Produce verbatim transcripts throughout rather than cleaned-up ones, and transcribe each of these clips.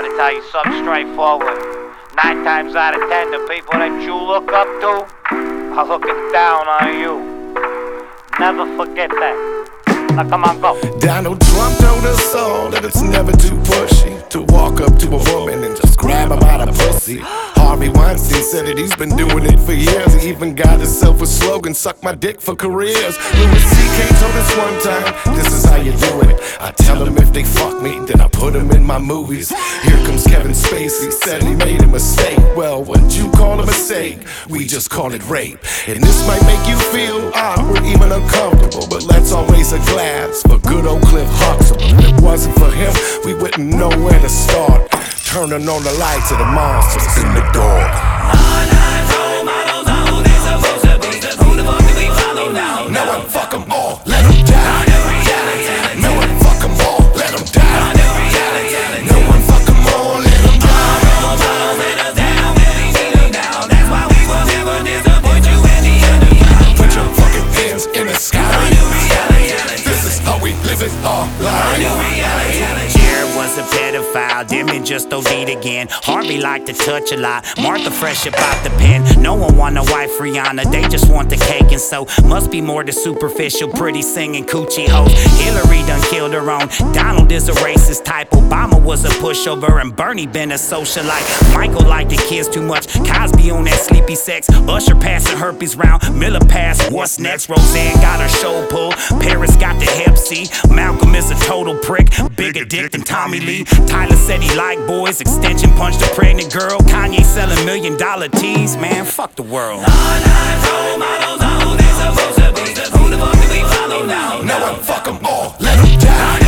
gotta tell you something straightforward. Nine times out of ten, the people that you look up to are looking down on you. Never forget that. Now come on, go. Donald Trump told us all that it's never too pushy to walk up to a woman and just grab her by the pussy. Harvey Weinstein said that he's been doing it for years. He even got himself a slogan, suck my dick for careers. Louis C K told us one time, this is how you do it. I tell them if they fuck me, then I put them in my movies. Here comes Kevin Spacey, said he made a mistake. Well, what you call a mistake, we just call it rape. And this might make you feel awkward, even uncomfortable, but let's all raise a glass for good old Cliff Huxtable. If it wasn't for him, we wouldn't know where to start. Turning on the lights of the monsters in the door. All nine role models, all they supposed to be. Who the fuck do we follow now? No one fuck them all, let them die. No one fuck them all, let them die. No one fuck them all, let them die. Role models let us down, when we beat them down. That's why we will never disappoint you in the underground. Put your fucking hands in the sky. This is how we live it our life. Jared was a pedophile, Demi just O D'd again. Harvey liked to touch a lot, Martha fresh about the pen. No one want a wife Rihanna, they just want the cake. And so, must be more to superficial, pretty singing coochie hoes. Hillary done killed her own, Donald is a racist type. Obama was a pushover and Bernie been a socialite. Michael liked the kids too much, Cosby on that sleepy sex. Usher passing herpes round, Miller passed what's next. Roseanne got her show pulled, Paris got the hep C. Malcolm is a total prick, bigger dick than Tommy Lee. Tyler said he liked boys, extension punched a pregnant girl. Kanye selling million dollar tees, man, fuck the world. All nine role models, all they supposed to be. Who the fuck do we follow now? No one fuck them all, let them die.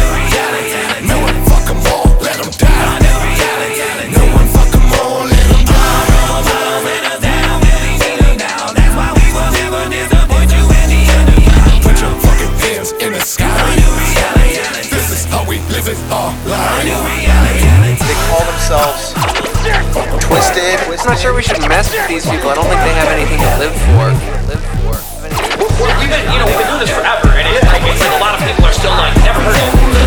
No one fuck them all, let them die. No one fuck them all, let them die. Role models let us down, when we beat them down. That's why we will never disappoint you in the underground. Put your fucking hands in the sky. This is how we live it our life. They call themselves Twisted. I'm not sure we should mess with these people. I don't think they have anything to live for. Live for. We've been, you know, we've been doing this forever, and it, like, it's like a lot of people are still like, never heard of it.